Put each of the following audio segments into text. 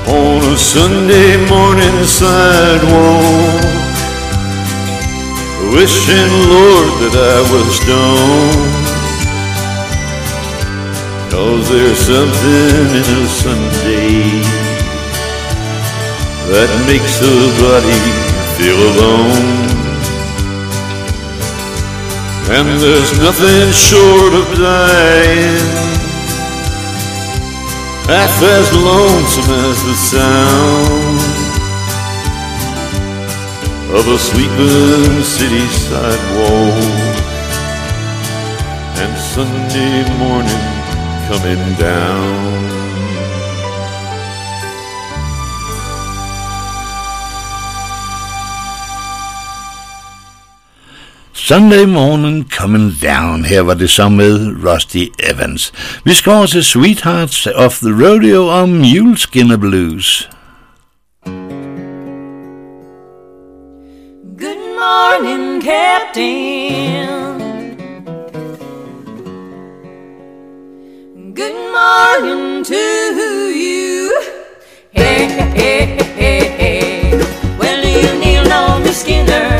on a Sunday morning sidewalk, wishing, Lord, that I was stoned. 'Cause there's something in a Sunday that makes a body feel alone. And there's nothing short of dying half as lonesome as the sound of a sleeping city sidewalk and Sunday morning coming down. Sunday Morning Coming Down. Her var det så med Rusty Evans. Vi skal over til Sweethearts of the Rodeo og Muleskinner Blues. Good morning, Captain. Good morning to you. Hey, hey, hey, hey, hey. Well, you kneel on me, Skinner.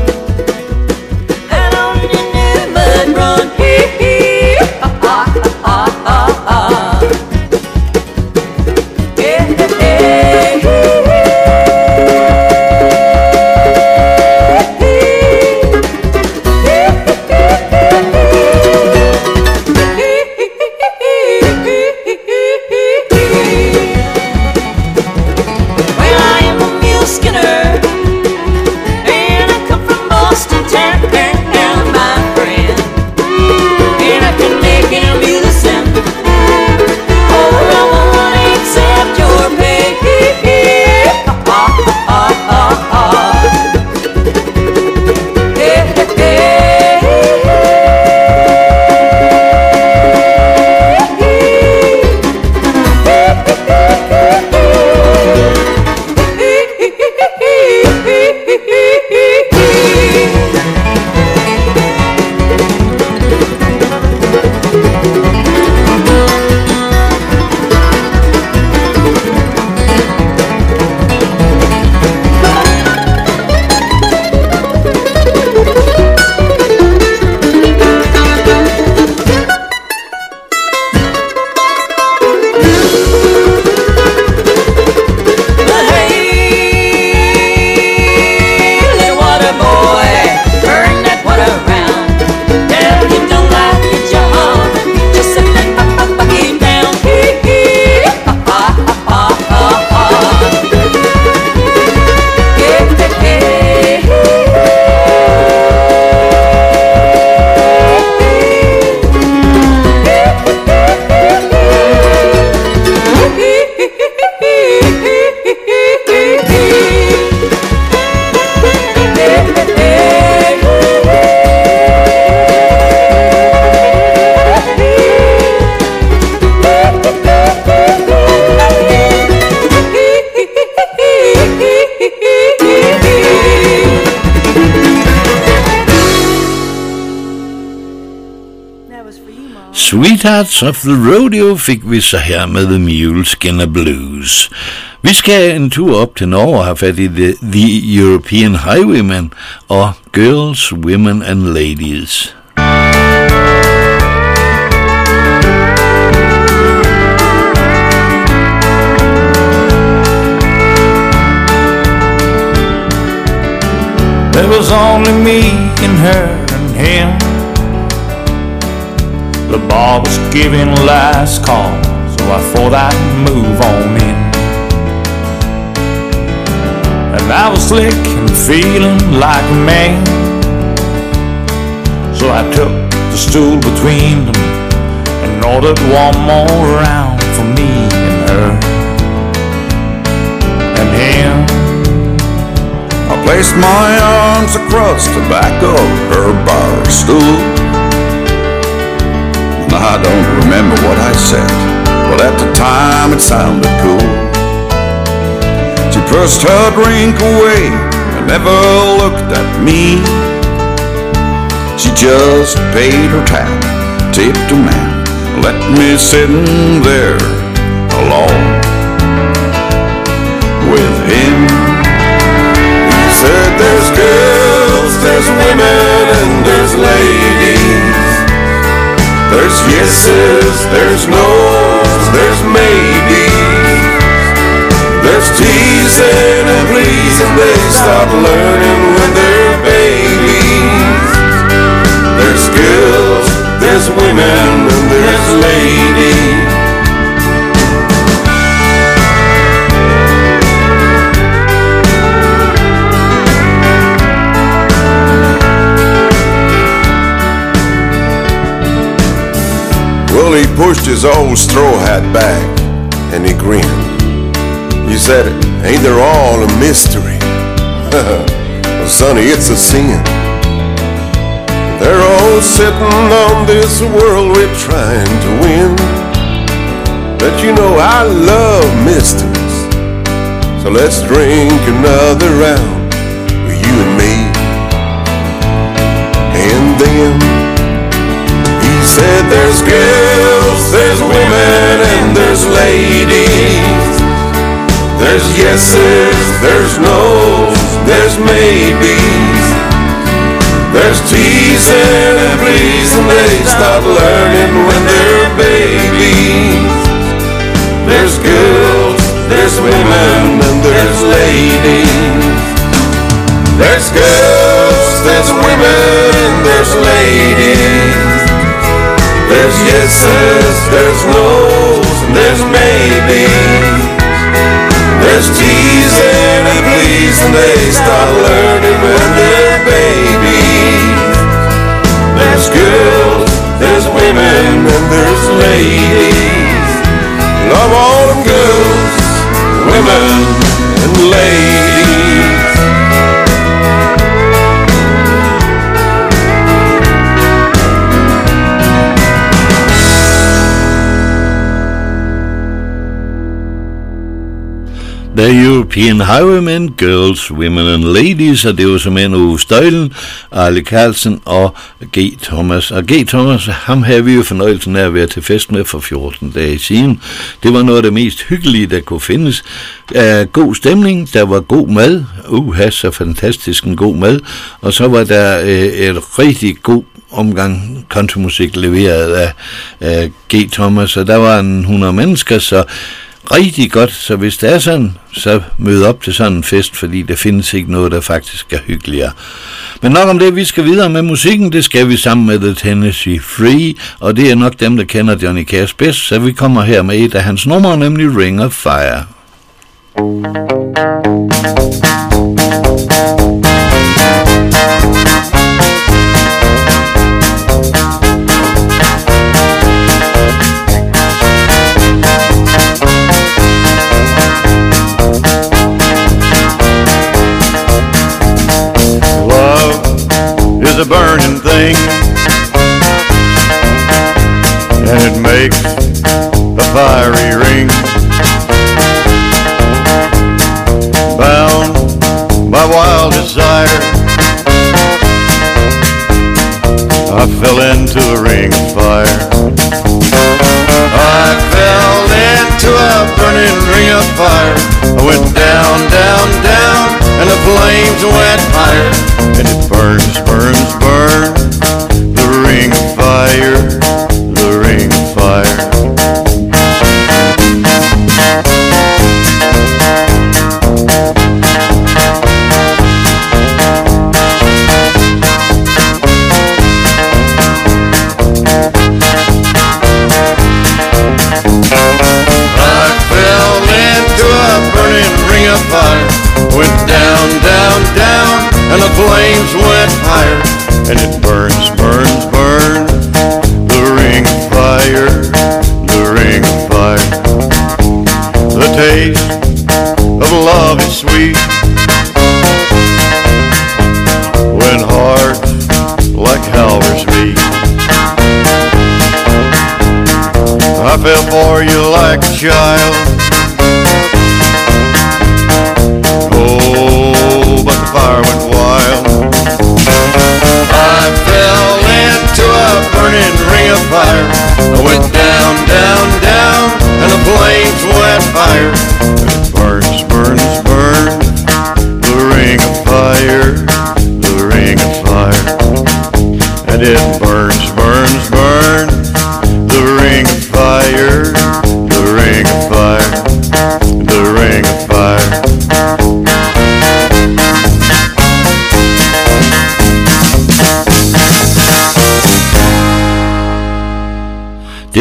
Sweethearts of the Rodeo fik vi så her med The Muleskinner Blues. Vi skal en tur op til Norge og have fat i The European Highwaymen og Girls, Women and Ladies. There was only me and her and him. The bar was giving last call, so I thought I'd move on in. And I was slick and feeling like a man, so I took the stool between them and ordered one more round for me and her and him. I placed my arms across the back of her bar stool. I don't remember what I said, but at the time it sounded cool. She pushed her drink away and never looked at me. She just paid her tab, tipped the man, let me sitting there alone. him. He said there's girls, there's women, and there's ladies. There's yeses, there's no's, there's maybes. There's teasing and pleasing, they stop learning when they're babies. There's girls, there's women, and there's ladies. Well, he pushed his old straw hat back and he grinned. He said, ain't there all a mystery? Well, sonny, it's a sin. They're all sitting on this world we're trying to win. But you know I love mysteries, so let's drink another round with you and me. And then he said there's girls, there's women, and there's ladies. There's yeses, there's no's, there's maybes. There's teasing and pleasing, they start learning when they're babies. There's girls, there's women, and there's ladies. There's girls, there's women, there's ladies. There's yeses, there's no's, and there's maybes. There's teasing and pleasing, they start learning when they're babies. There's girls, there's women, and there's ladies. Love all them girls, women, and ladies. The European Highwaymen, Girls, Women and Ladies, og det var simpelthen Ove Støjlen, Arle Carlsen og G. Thomas. Og G. Thomas, ham havde vi jo fornøjelsen af at være til fest med for 14 dage siden. Det var noget af det mest hyggelige, der kunne findes. God stemning, der var god mad, så fantastisk en god mad, og så var der et rigtig god omgang countrymusik leveret af G. Thomas, og der var 100 mennesker, så rigtig godt, så hvis det er sådan, så mød op til sådan en fest, fordi der findes ikke noget, der faktisk er hyggeligere. Men nok om det, vi skal videre med musikken, det skal vi sammen med The Tennessee Free, og det er nok dem, der kender Johnny Cash bedst, så vi kommer her med et af hans numre, nemlig Ring of Fire. A burning thing, and it makes a fiery ring. Bound by wild desire, I fell into a ring of fire. I fell into a burning ring of fire. I went down, down, down, and the flames went higher. And it burns, burns, burns, the ring of fire, the ring of fire. I fell into a burning ring of fire, went down, down, down, and the flames went higher, and it burns, burns, burns, the ring of fire, the ring of fire. The taste of love is sweet when hearts like halvers meet. I fell for you like a child. Oh, but the fire went wild. I fell into a burning ring of fire. I went down, down, down, and the flames went higher. And it burns, burns, burns,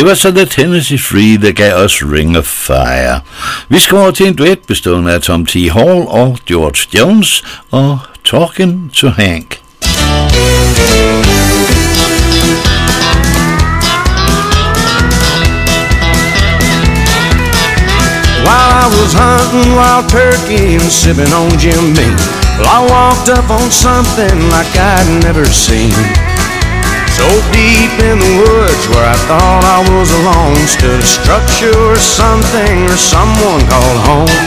var så The Tennessee Free, der gav os Ring of Fire. Vi skal over til en duet bestående af Tom T. Hall og George Jones og Talking to Hank. While I was hunting wild turkey and sipping on Jim Beam, well, I walked up on something like I'd never seen. So deep in the woods where I thought I was alone stood a structure or something or someone called home.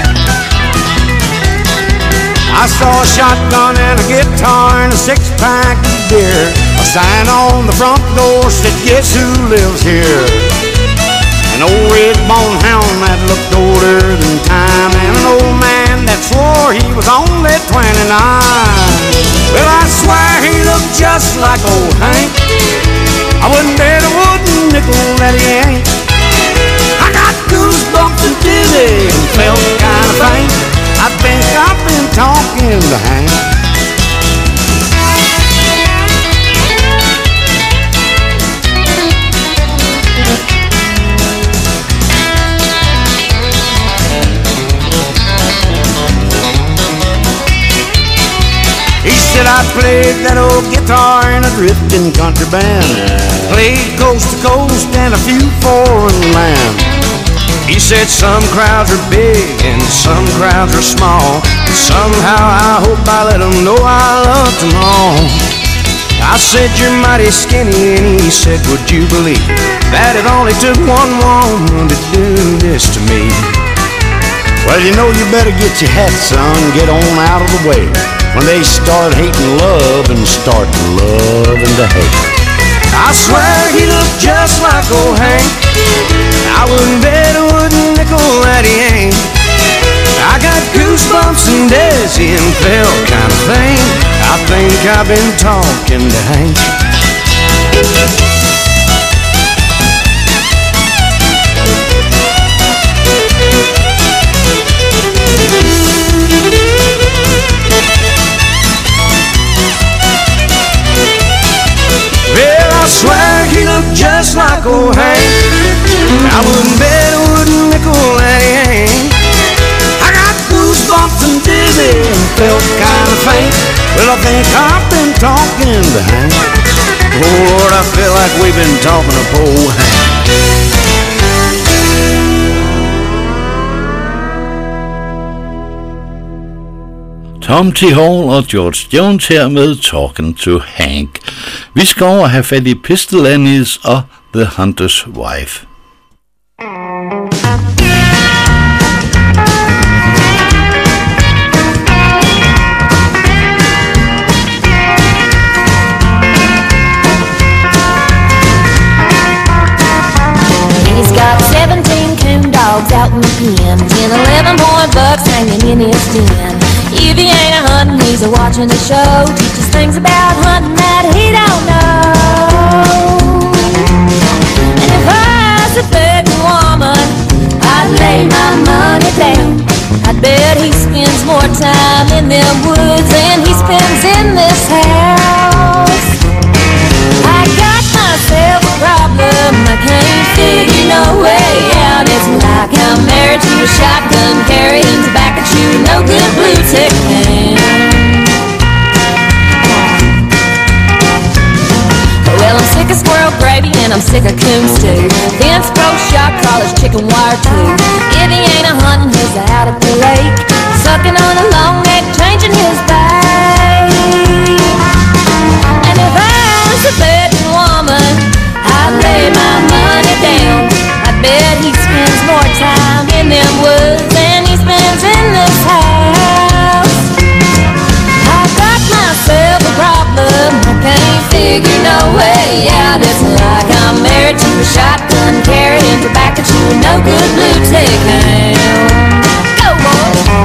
I saw a shotgun and a guitar and a six-pack of beer. A sign on the front door said, "Guess who lives here?" An old red-bone hound that looked older than time, and an old man that swore he was only 29. Well, I swear he looked just like old Hank. I wouldn't bet a wooden nickel that he ain't. I got goosebumps and dizzy and felt kind of faint. I think I've been talking to Hank. He said I played that old guitar in a drifting country band, played coast to coast and a few foreign lands. He said some crowds are big and some crowds are small, and somehow I hope I let them know I love them all. I said you're mighty skinny, and he said would you believe that it only took one woman to do this to me. Well, you know you better get your hat, son, get on out of the way when they start hating love and start loving to hate. I swear he looked just like old Hank. I wouldn't bet a wooden nickel that he ain't. I got goosebumps and dizzy and felt kind of faint. I think I've been talking to Hank. Well, I swear he looked just like old Hank. I wouldn't bet a wooden nickel that he ain't. I got goosebumps and dizzy and felt kind of faint. Well, I think I've been talking to Hank. Oh, Lord, I feel like we've been talking to poor Hank. Tom T. Hall og George Jones her med Talking to Hank. Vi skal over have fat i Pistol Annies og The Hunter's Wife. He's got 17 coon dogs out in the pen, 10, 11 point bucks hanging in his den. If he ain't a hunting, he's a watching the show. Teaches things about hunting that he don't know. And if I was a betting woman, I'd lay my money down. I bet he spends more time in them woods than he spends in this house. I got myself a problem, I can't figure no way out. It's like I'm married to a shotgun carrying tobacco chew, no good blue tick hand. Well, I'm sick of squirrel gravy and I'm sick of coon stew. Fence pro shot crawlers, chicken wire too. If he ain't a hunting, he's out at the lake, sucking on a long neck, changing his bait. And if I was a betting woman, I'd lay my money down. I bet he spends more time in them woods than he spends in this house. I've got myself a problem, I can't figure no way out. It's like I'm married to a shotgun carrying tobacco chew, no good blue tick hound. Go, boy!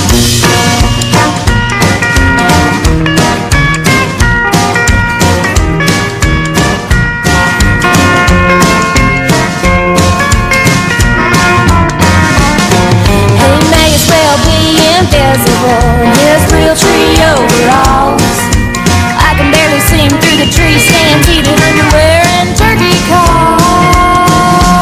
His real tree overalls, I can barely see him through the tree stands, eating underwear and turkey calls.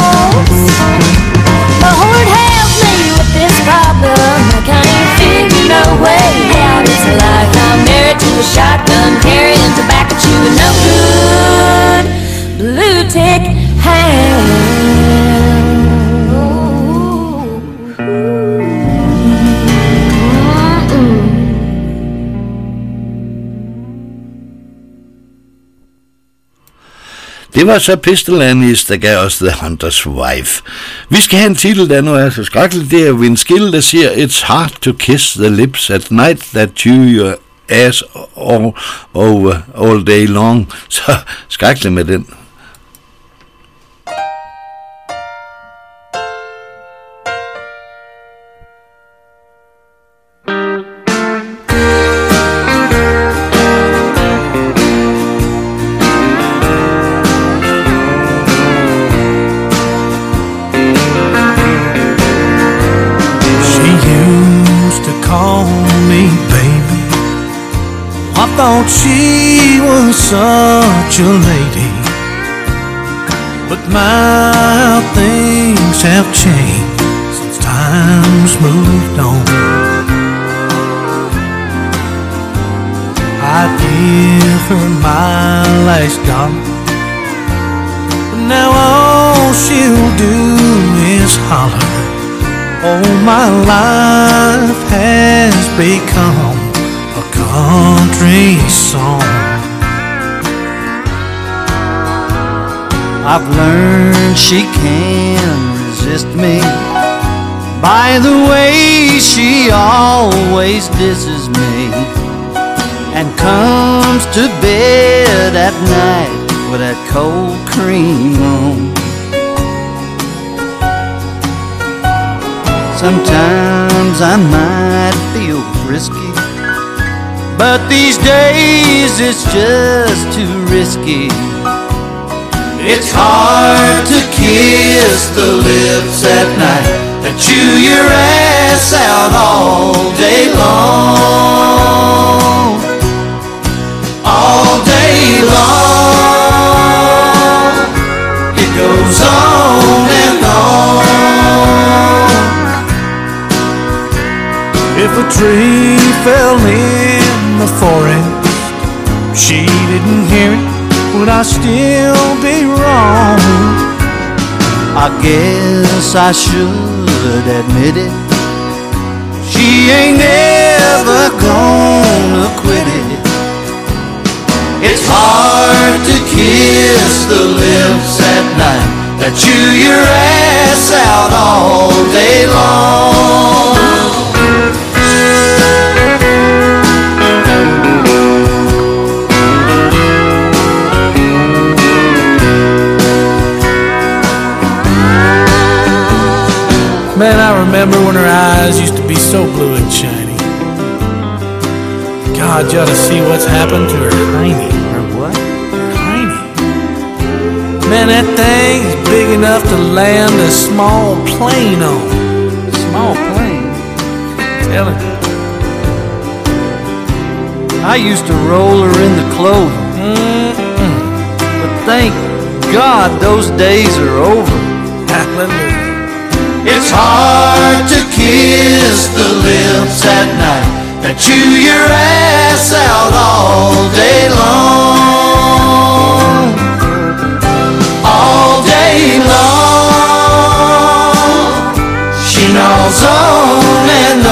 Det var så Pistol Annis, der gav os The Hunter's Wife. Vi skal have en titel, der nu er så skrækkelig. Det er Vince Gill, der siger, It's hard to kiss the lips at night that chew your ass all day long. Så skrækkelig med den. Thought she was such a lady, but my things have changed since time's moved on. I'd give her my last dollar, but now all she'll do is holler. Oh, my life has become country song. I've learned she can resist me by the way she always disses me and comes to bed at night with that cold cream on. Sometimes I might feel frisky, but these days it's just too risky. It's hard to kiss the lips at night that chew your ass out all day long. All day long. It goes on and on. If a tree fell in the forest, she didn't hear it, would I still be wrong? I guess I should admit it. She ain't never gonna quit it. It's hard to kiss the lips at night that chew your ass out all day long. Man, I remember when her eyes used to be so blue and shiny. God, you ought to see what's happened to her hiney. Her what? Her hiney. Man, that thing's big enough to land a small plane on. Small plane? Tell him. I used to roll her in the clover. But thank God those days are over. Hallelujah. It's hard to kiss the lips at night that chew your ass out all day long. All day long. She gnaws on and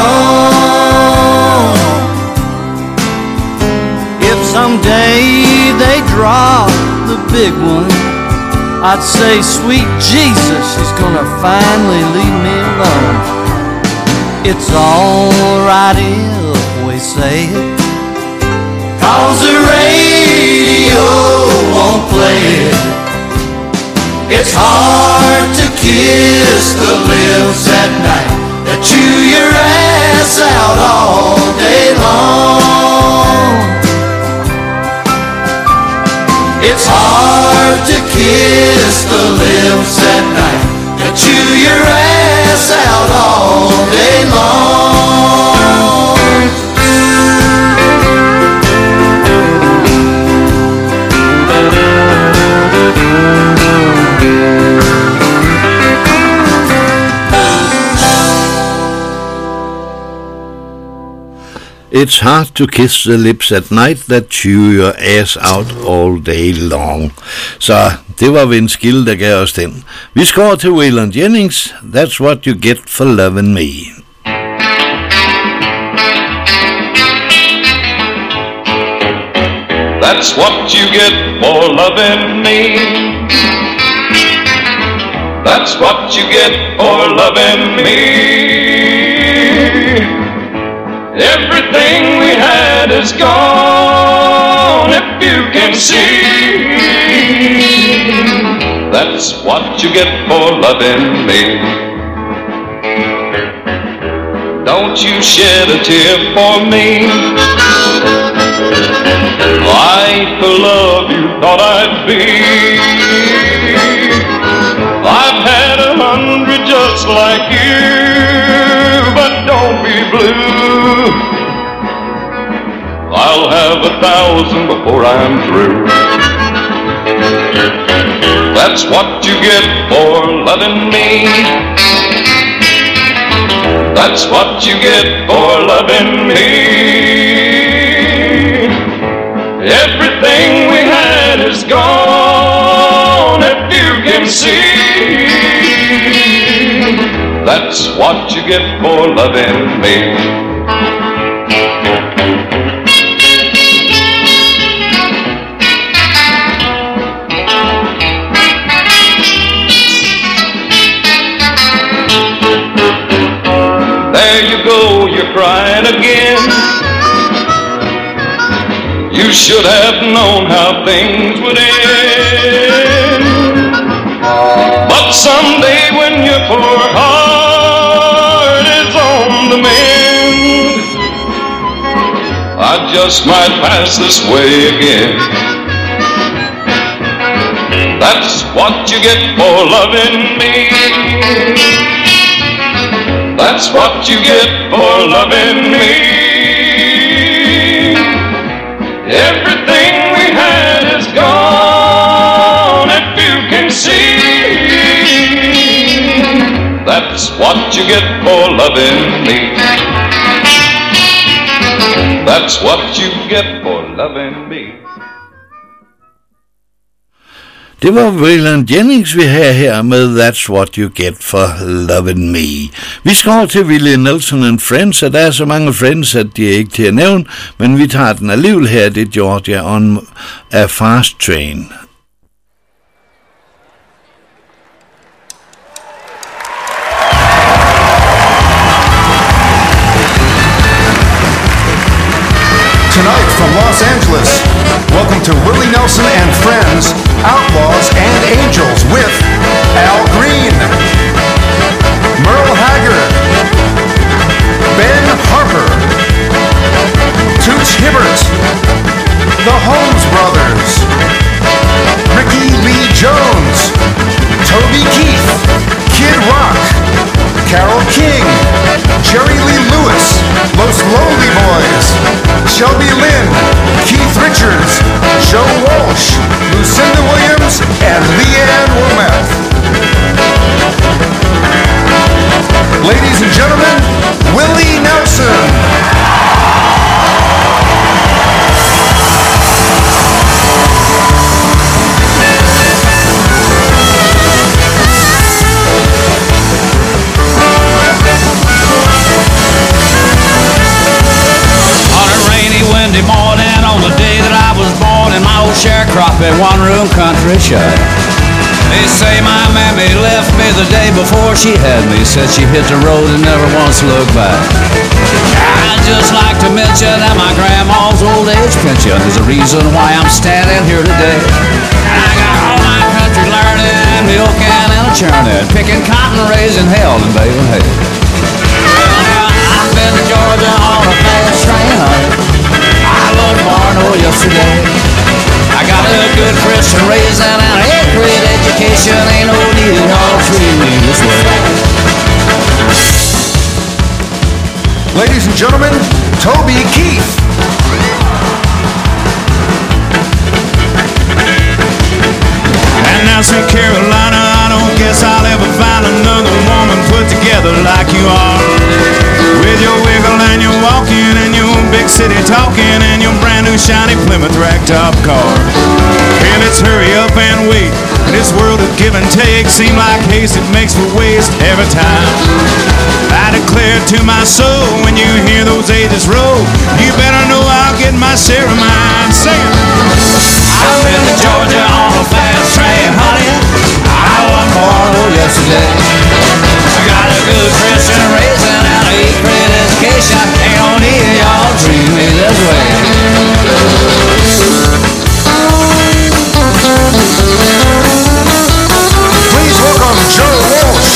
on. If someday they drop the big one, I'd say, sweet Jesus, she's gonna finally leave me alone. It's alright if we say it, 'cause the radio won't play it. It's hard to kiss the lips at night that chew your ass out all day long. It's hard to kiss the lips at night that chew your ass out all day long. It's hard to kiss the lips at night that chew your ass out all day long. Så det var Vince Gill, der gav os den. Vi skal over til Waylon Jennings. That's what you get for loving me. That's what you get for loving me. That's what you get for loving me. Everything we had is gone, if you can see. That's what you get for loving me. Don't you shed a tear for me. I ain't the love you thought I'd be. I've had 100 just like you, but don't be blue. I'll have 1,000 before I'm through. That's what you get for loving me. That's what you get for loving me. Everything we had is gone, if you can see. That's what you get for loving me. There you go, you're crying again. You should have known how things would end. But someday when your poor heart is on the mend, I just might pass this way again. That's what you get for loving me. That's what you get for loving me. Everything we had is gone, if you can see. That's what you get for loving me. That's what you get for loving me. Det var Waylon Jennings, vi havde her med That's What You Get For Lovin' Me. Vi skal over til Willie Nelson and Friends, og der er så mange Friends, at de er ikke til at nævne, men vi tager den alligevel her, det er Georgia on a Fast Train. Tonight from Los Angeles, welcome to Willie Nelson and Friends, Outlaws and Angels with Al Green, Merle Haggard, Ben Harper, Toots Hibbert, the Holmes Brothers, Ricky Lee Jones, Toby Keith, Kid Rock, Carole King, Jerry Lee Lewis, Los Lonely Boys, Shelby Lynn, Keith Richards, Joe Walsh, Lucinda Williams, and Leanne Womack. Ladies and gentlemen, Willie Nelson. Windy morning on the day that I was born in my old sharecropping one-room country shack. They say my mammy left me the day before she had me. Said she hit the road and never once looked back. I'd just like to mention that my grandma's old age pension is the reason why I'm standing here today. I got all my country learning, milking and a churning, picking cotton, raising hell and baling hay. Well, I've been to Georgia on a fast train, honey. I was born yesterday. I got a good Christian raising and a great education. Ain't no need to treat me this way. Ladies and gentlemen, Toby Keith. And now St. Carolina, I don't guess I'll ever find another woman put together like you are. With your wiggle and your walking and your big city talking and your brand new shiny Plymouth ragtop car. Hey, let's hurry up and wait. This world of give and take seem like haste, it makes for waste every time. I declare to my soul when you hear those ages roll, you better know I'll get my share of mine. on, sing it. I've been to Georgia on a fast train, honey. I was born yesterday. I got a good Christian raising and a great education. Ain't no need y'all treat me this way. Please welcome Joe Walsh.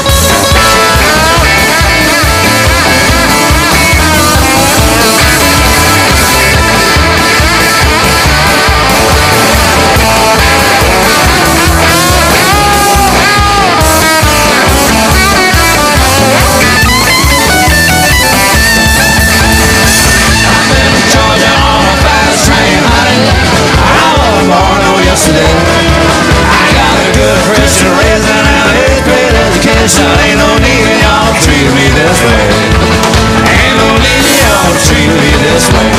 Yesterday, I got a good Christian raising and a great education. Ain't no need y'all treat me this way. Ain't no need y'all treat me this way.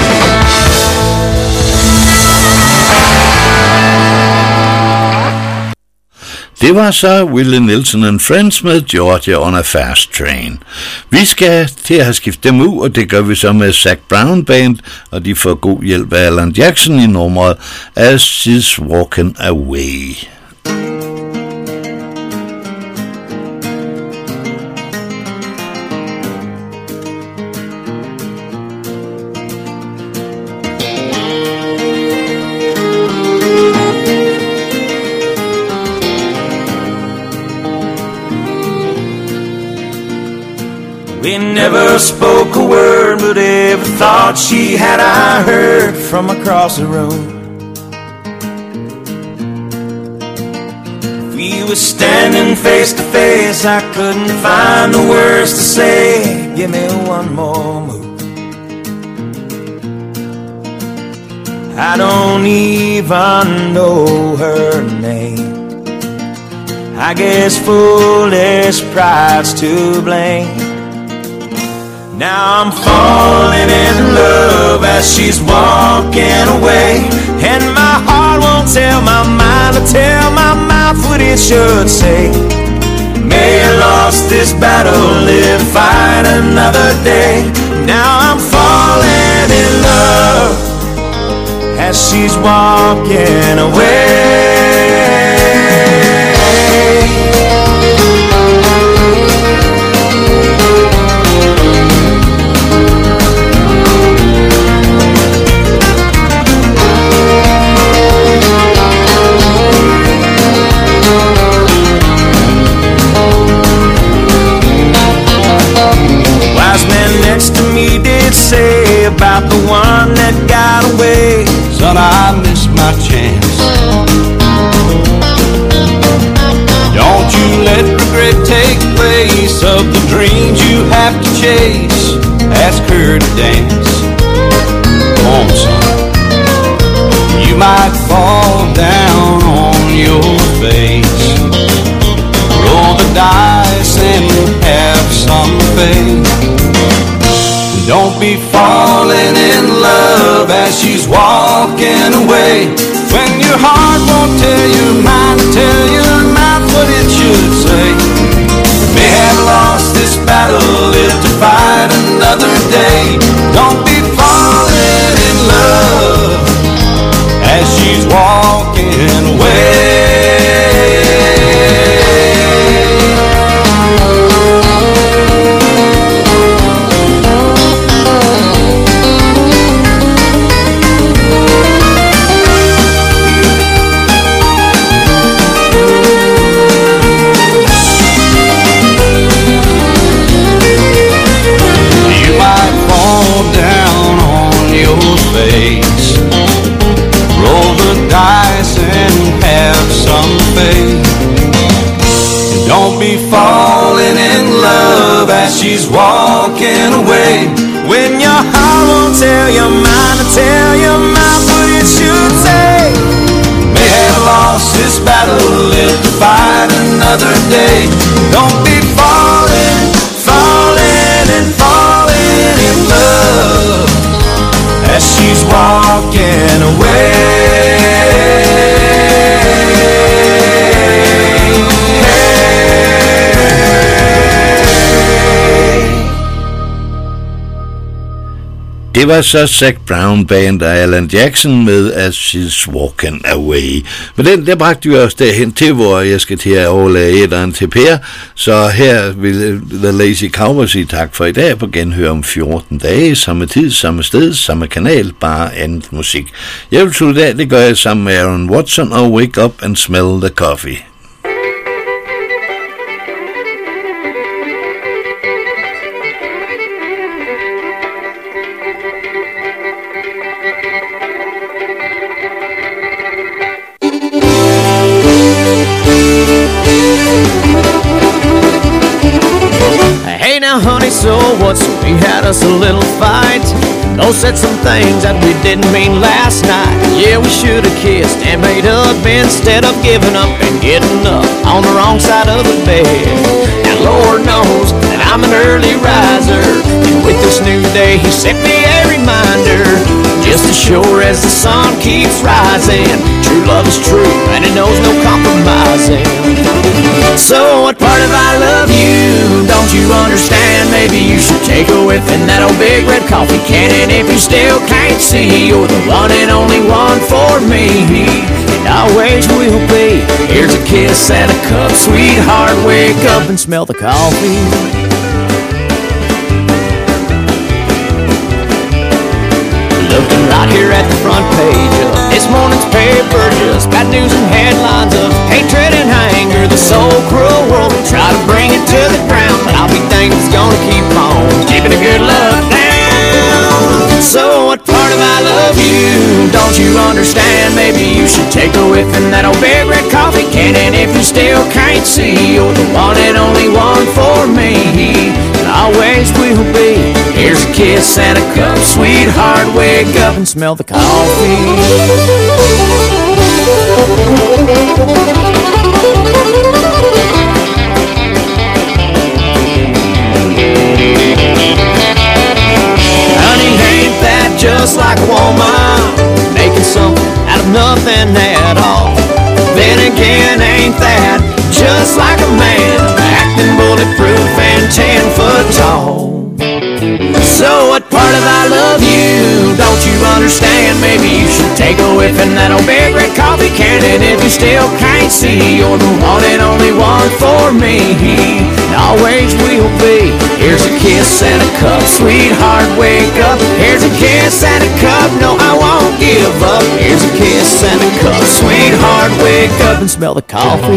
Det var så Willie Nelson and Friends med Georgia on a Fast Train. Vi skal til at have skiftet dem ud, og det gør vi så med Zac Brown Band, og de får god hjælp af Alan Jackson i nummeret As She's Walking Away. We never spoke a word, but every thought she had I heard from across the room. If we were standing face to face, I couldn't find the words to say. Give me one more move. I don't even know her name. I guess foolish pride's to blame. Now I'm falling in love as she's walking away, and my heart won't tell my mind to tell my mouth what it should say. May I lost this battle, live to fight another day. Now I'm falling in love as she's walking away. Next to me did say about the one that got away, son, I missed my chance. Don't you let regret take place of the dreams you have to chase. Ask her to dance. Come on, son. You might fall down on your face. Roll the dice and have some faith. Don't be falling in love as she's walking away, when your heart won't tell your mind to tell your mouth what it should say. May have lost this battle, live to fight another day. Don't be falling in love as she's walking away. Roll the dice and have some faith. And don't be falling in love as she's walking away, when your heart won't tell your mind to tell your mouth what it should say. May have lost this battle, live to fight another day. Don't be falling, falling and falling in love as she's walking away. Det var så Zac Brown Band og Alan Jackson med As She's Walking Away. Men den der bragte vi os derhen til, hvor jeg skal til at overlade etteren til Per. Så her vil The Lazy Cowboy sige tak for i dag på genhør om 14 dage. Samme tid, samme sted, samme kanal, bare andet musik. Jeg vil slutte af, det gør jeg sammen med Aaron Watson og Wake Up and Smell the Coffee. Honey, so what's we had us a little fight. Oh, said some things that we didn't mean last night. Yeah, we should have kissed and made up instead of giving up and getting up on the wrong side of the bed. Now Lord knows that I'm an early riser, and with this new day he sent me a reminder. Just as sure as the sun keeps rising, true love is true and it knows no compromising. So what part of I love you don't you understand? Maybe you should take a whiff in that old big red coffee can. And if you still can't see, you're the one and only one for me, and always will be. Here's a kiss and a cup, sweetheart, wake up and smell the coffee. Looking right here at the front page of this morning's paper, just bad news and headlines of hatred and anger. This old cruel world will try to bring it to the ground, but I'll be thankful it's gonna keep on keeping the good luck down. So what part of I love you don't you understand? Maybe you should take a whiff in that old big red coffee can. And if you still can't see, you're the one and only one for me, and always will be. Here's a kiss and a cup, sweetheart, wake up and smell the coffee. Honey, ain't that just like a woman making something out of nothing at all? Then again, ain't that just like a man acting bulletproof and 10 foot tall? So what part of I love you don't you understand? Maybe you should take a whiff in that old big red coffee can. And if you still can't see, you're the one and only one for me, and always will be. Here's a kiss and a cup, sweetheart, wake up. Here's a kiss and a cup, no I won't give up. Here's a kiss and a cup, sweetheart, wake up and smell the coffee.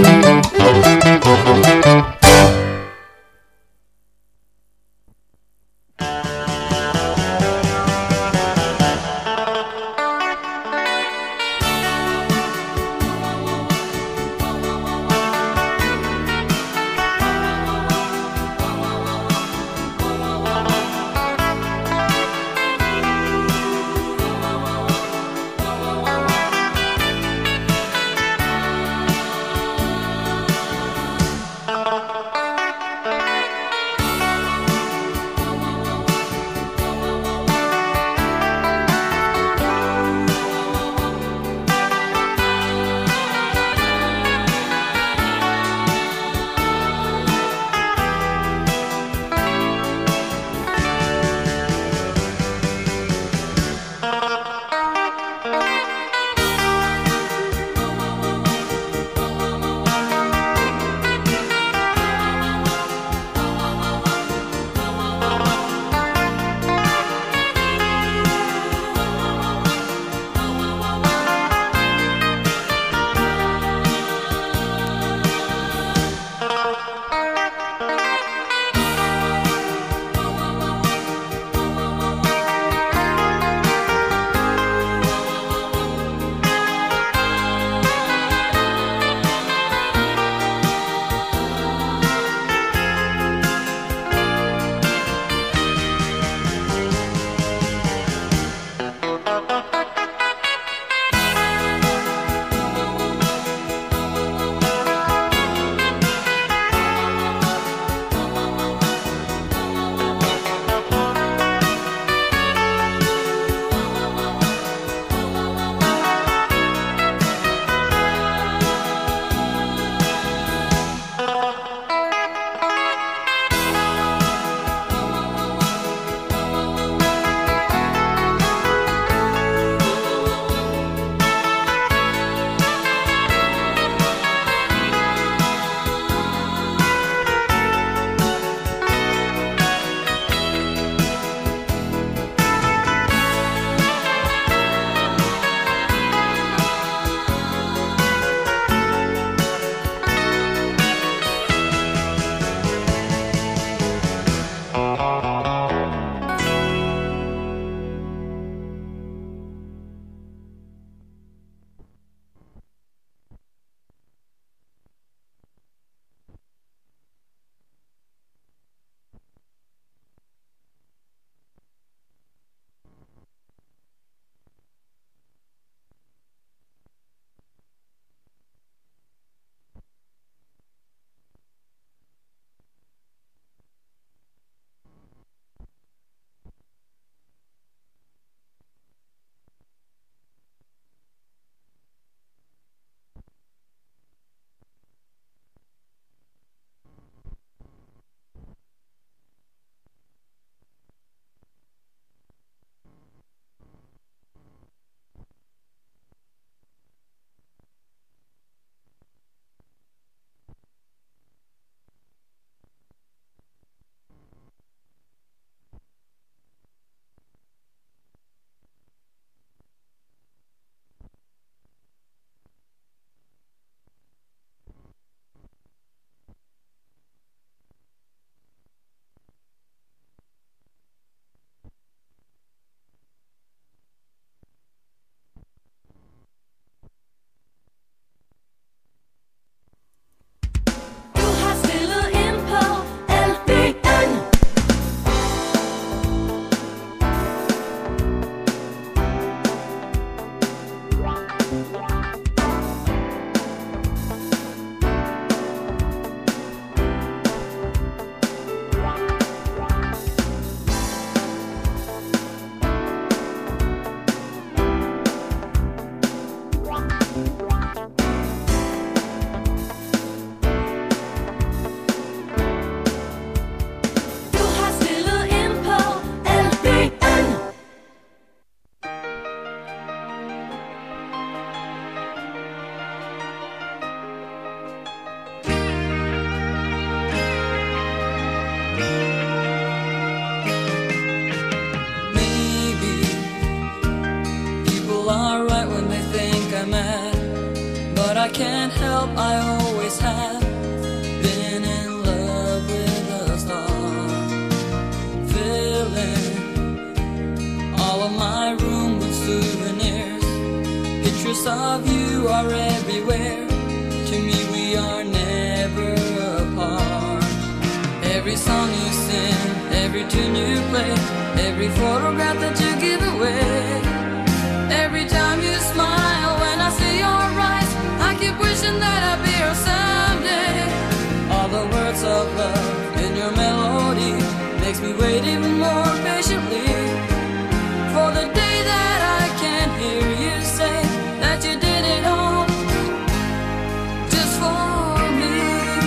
Are right when they think I'm mad, but I can't help, I always have been in love with a star. Filling all of my room with souvenirs, pictures of you are everywhere. To me we are never apart. Every song you sing, every tune you play, every photograph that you give away, every time you smile when I see your eyes, I keep wishing that I'd be here someday. All the words of love in your melody makes me wait even more patiently for the day that I can hear you say that you did it all just for me.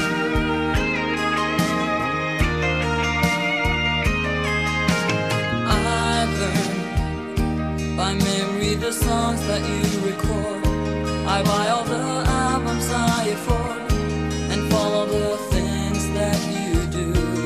I've learned by memory the songs that you record. I buy all the albums I afford and follow the things that you do.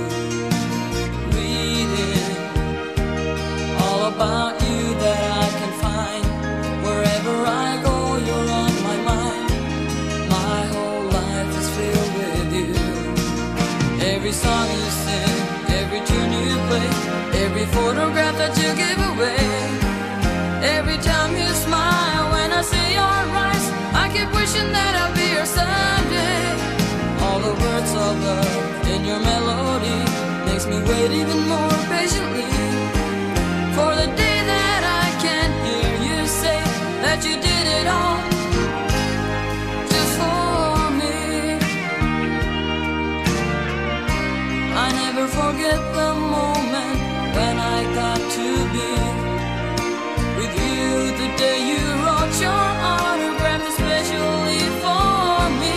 Reading all about you that I can find. Wherever I go, you're on my mind. My whole life is filled with you. Every song you sing, every tune you play, every photograph that you give away, every time you smile when I see your eyes, I keep wishing that I'll be here someday. All the words of love in your melody makes me wait even more patiently for the day that I can hear you say that you did it all just for me. I never forget the moment when I got to be with you, the day you wrote your autograph especially for me.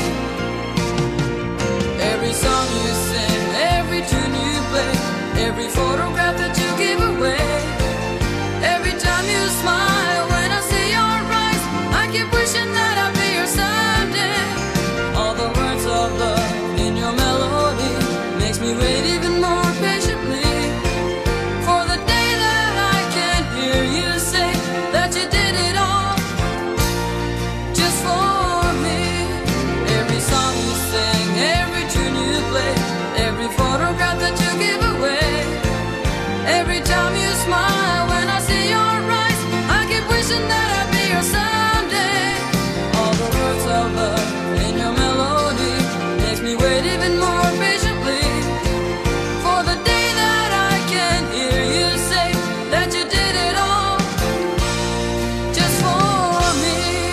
Every song you sing, every tune you play, every photograph that you give away, every time you smile when I see your eyes, I keep wishing that I'd be here someday. All the words of love in your melody makes me wait even more patiently for the day that I can hear you say that you did it all just for me. Every song you sing, every tune you play, every photograph that you give away, every time you smile when I see your eyes, I keep wishing that I'd be here someday. All the words of love in your melody makes me wait even more patiently for the day that I can hear you say that you did it all just for me.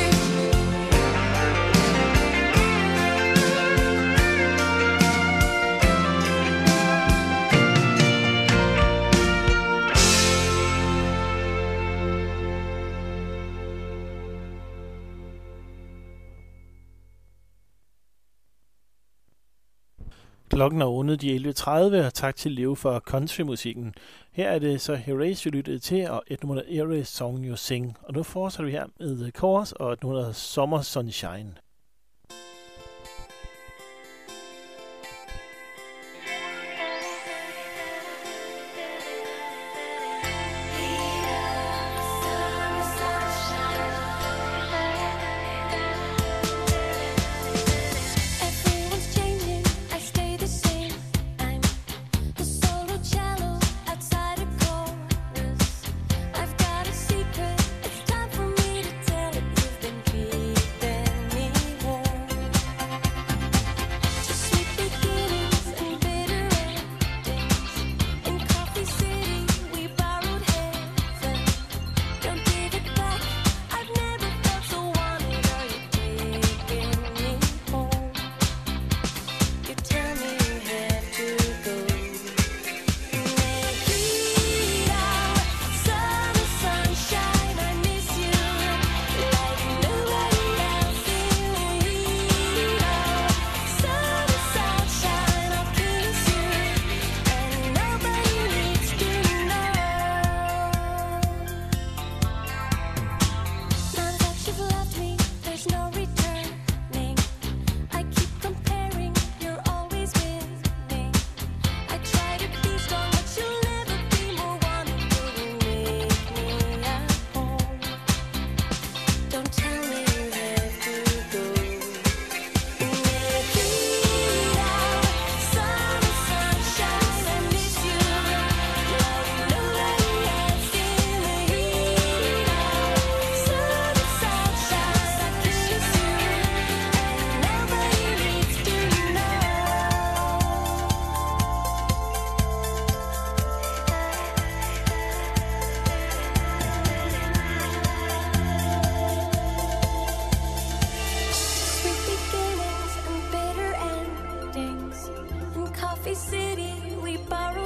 Klokken er rundet de 11.30, og tak til Leo for countrymusikken. Her er det så Horace, vi lyttede til, og et nummer af Aries Song You Sing. Og nu fortsætter vi her med Chorus og et nummer af Summer Sunshine. Secret, it's time for me to tell it. You've been keeping me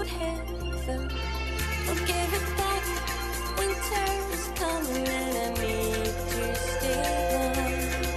heaven. I'll give it back. Winter's coming and I need to stay warm.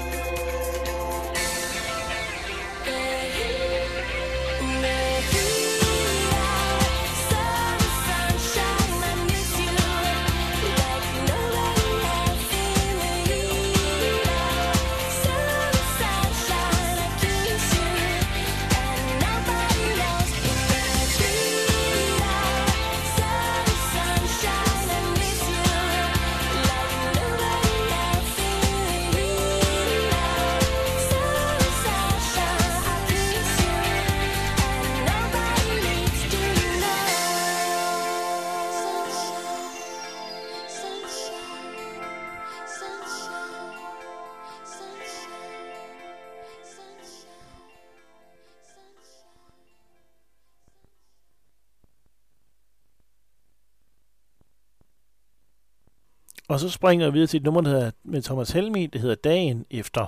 Og så springer jeg videre til et nummer, der hedder, med Thomas Helmig, det hedder Dagen Efter.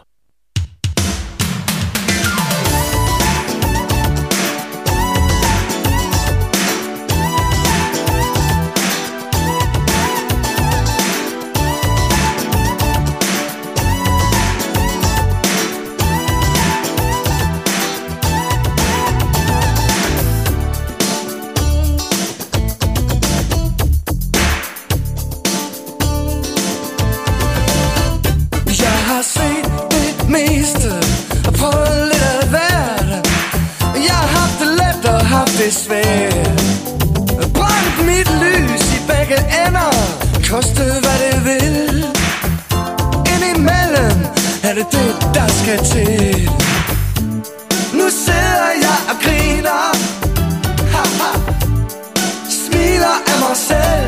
Det er svært. Brændt mit lys i begge ender, koste hvad det vil. Indimellem er det det, der skal til. Nu sidder jeg og griner, haha, smiler af mig selv.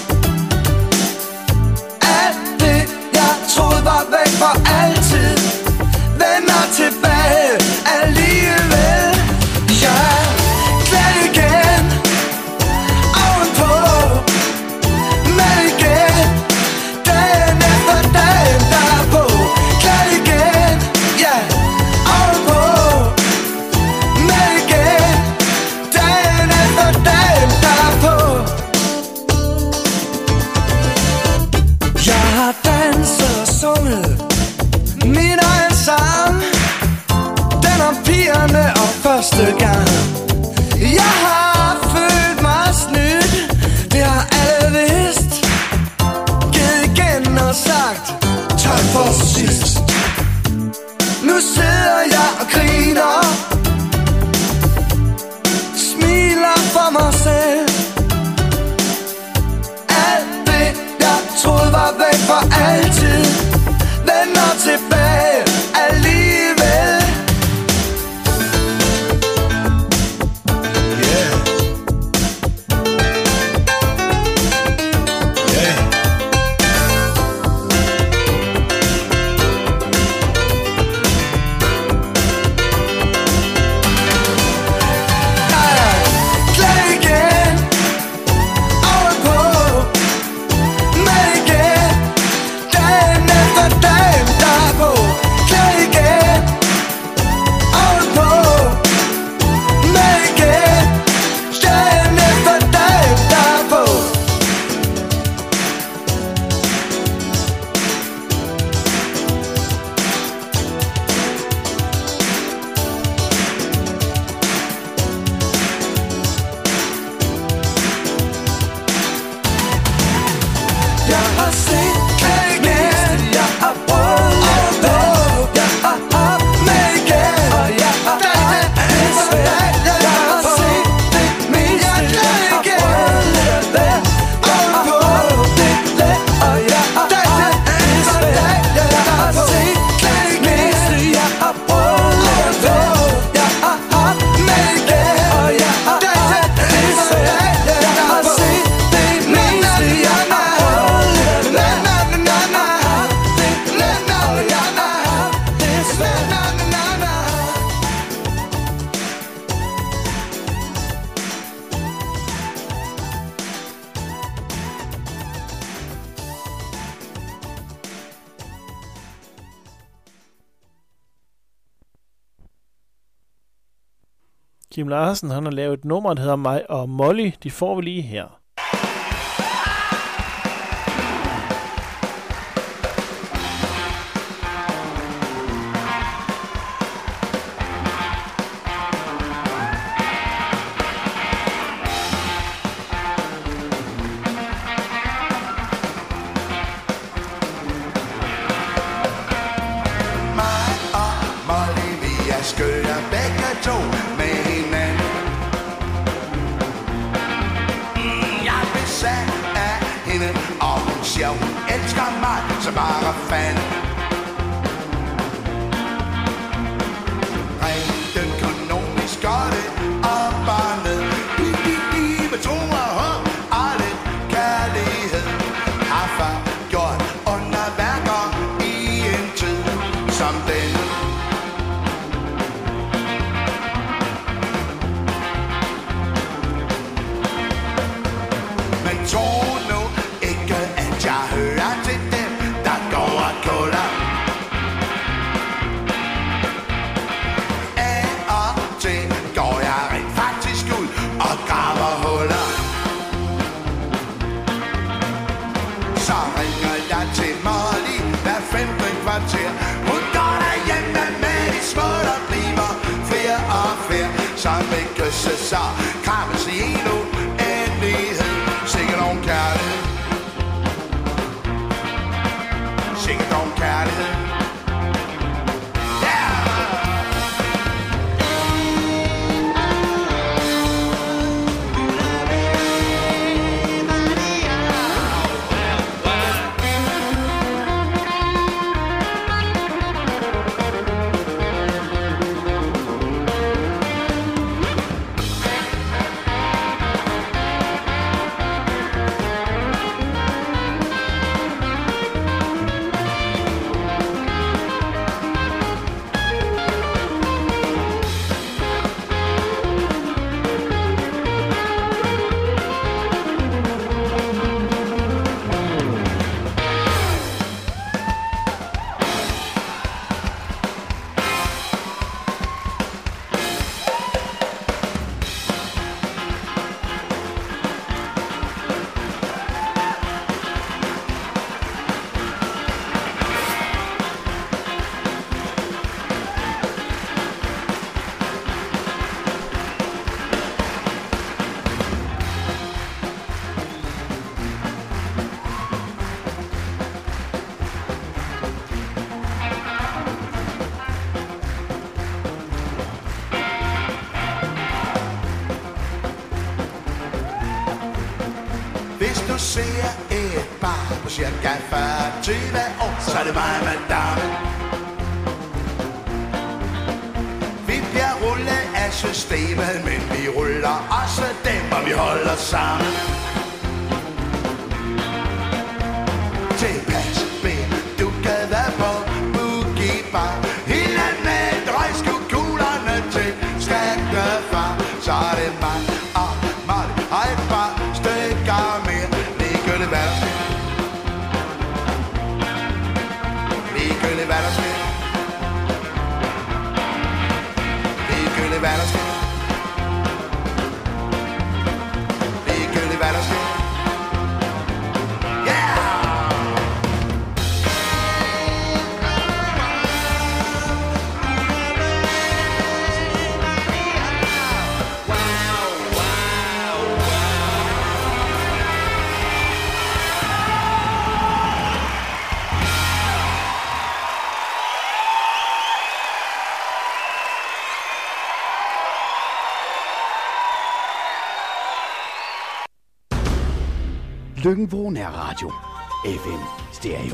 Alt det, jeg troede var væk for altid, vender tilbage alligevel. Jeg glad igen, ovenpå, med igen, dagen efter dagen derpå. Glad igen, ja, ovenpå, med igen, dagen efter dagen derpå. Jeg har danset og sunget min egen sang, den om pigerne og første gang. Jeg har følt mig snydt, det har alle vidst. Givet igen og sagt, tak for sidst. Nu sidder jeg og griner, smiler for mig selv. Alt det, jeg troede var væk for altid, vender tilbage alligevel. Glad igen, Kim Larsen, han har lavet et nummer, der hedder Mig og Molly. De får vi lige her. Skører begge to med hinanden. Jeg er besat af hende, og hun siger, hun elsker mig, så bare fanden. Rent økonomisk går det op og ned. Med tro og håb og lidt kærlighed har far gjort underværker i en tid som denne. Tro nu ikke, at jeg hører til dem, der går og kuller. Af og til går jeg rent faktisk ud og graver huller. Så ringer jeg til Molly hver 15 kvarter. Hun går derhjemme med de små, der bliver flere og flere. Som vil kysses og krammes i en uendelighed. Sikkert om kærlighed. Sikkert om kærlighed. Hvis du ser et barn på cirka 40-20 år, så er det mig, madame. Vi bliver rullet af systemet, men vi ruller også dem, og vi holder sammen. Tilpas bedukket på Boogie Bar. Hylden med drøjskukuglerne til skattefar. Så er det mig og Molly og et par stykker mere. Ligegyldigt hvad der sker. Ligegyldigt hvad der sker. Ligegyldigt hvad der sker. Ligegyldigt hvad der sker. Løkken Nær Radio. FM Stereo.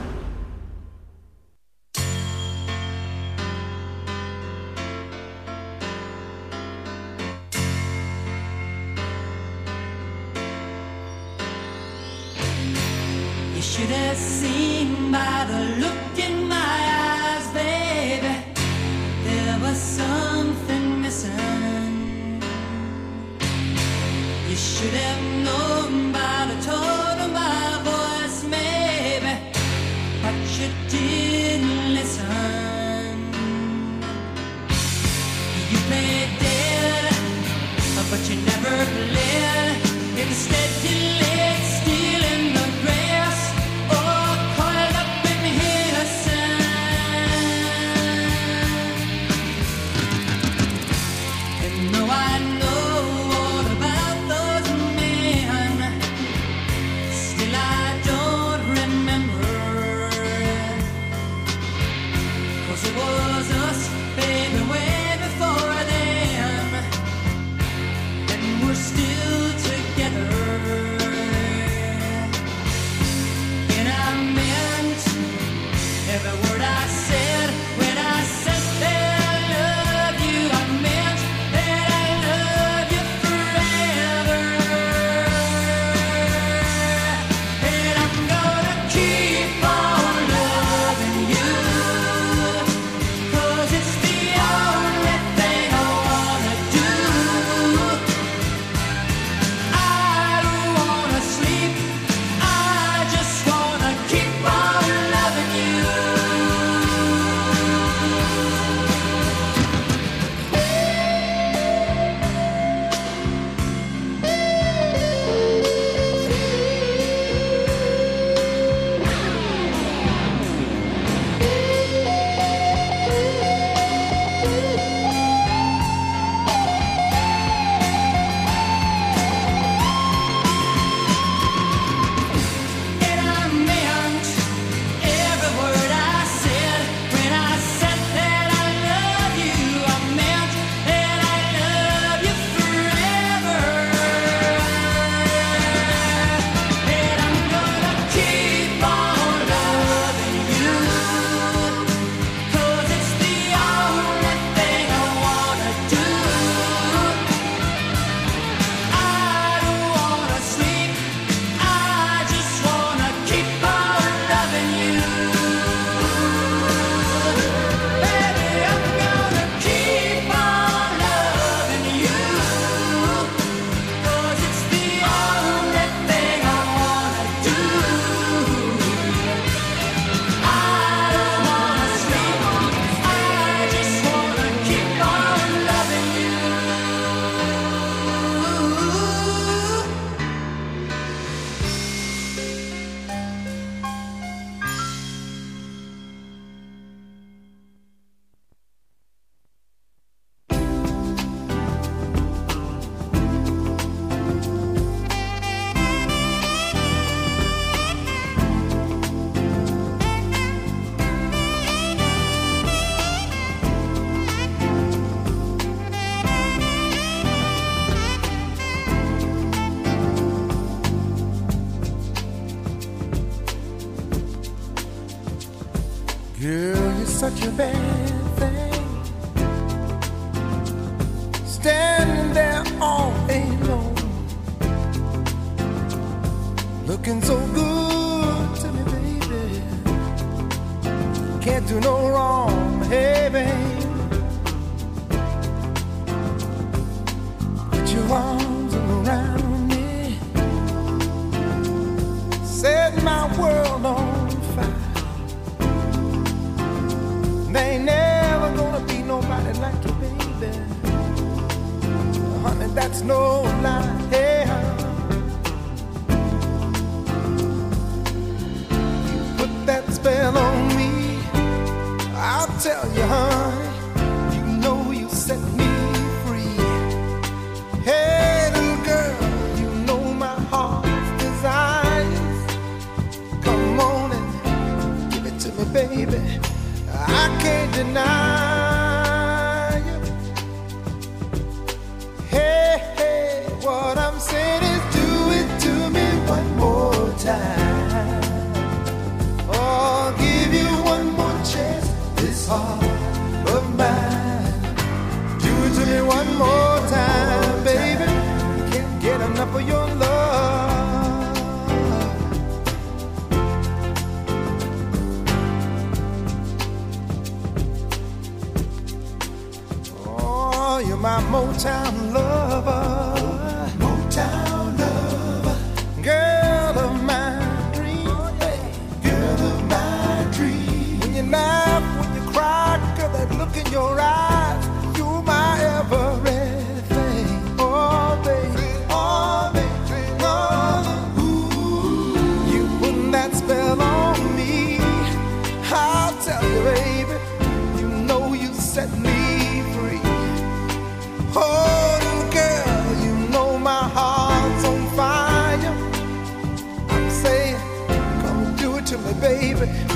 You should have seen by the look in my eyes, baby, there was something missing. You should have known by the tone of my voice, maybe, but you didn't listen. You played dead she never bled. Instead, he laid still in the grass, all coiled up in his sand. And though I know all about those men, still I don't remember. 'Cause it was us, baby, way before them, and we're still together. And I meant every word I said when I said that I love you. I meant that I love you forever. And I'm gonna keep on loving you, 'cause it's the only thing I wanna do. I don't wanna sleep, I just wanna keep on loving you. And I meant every word I said when I said that I love you. I meant that I love you forever. And I'm gonna keep on loving you, 'cause it's the only thing I wanna do. I don't wanna sleep, I just wanna keep on loving you. Baby, I'm gonna keep on loving you, 'cause it's the only thing I wanna do. I don't wanna sleep, I just wanna keep on loving you. Girl, you're such a bad thing, standing there all alone, looking so good to me, baby. Can't do no wrong, hey, babe. Put your arms around me, set my world on fire. There ain't never gonna be nobody like you, baby. Honey, that's no lie. Hey, you put that spell on me, I'll tell you, honey. You know you set me free. Hey, little girl, you know my heart's desires. Come on and give it to me, baby. I can't deny you. Hey, hey, what I'm saying is do it to me one more time. Oh, give you one more chance, this heart of mine. Do it to me one more time, baby. Can't get enough of your love. You're my Motown lover, Motown lover, girl of my dreams, girl of my dreams. When you laugh, when you cry, girl, that look in your eyes, you're my everything. Oh, baby.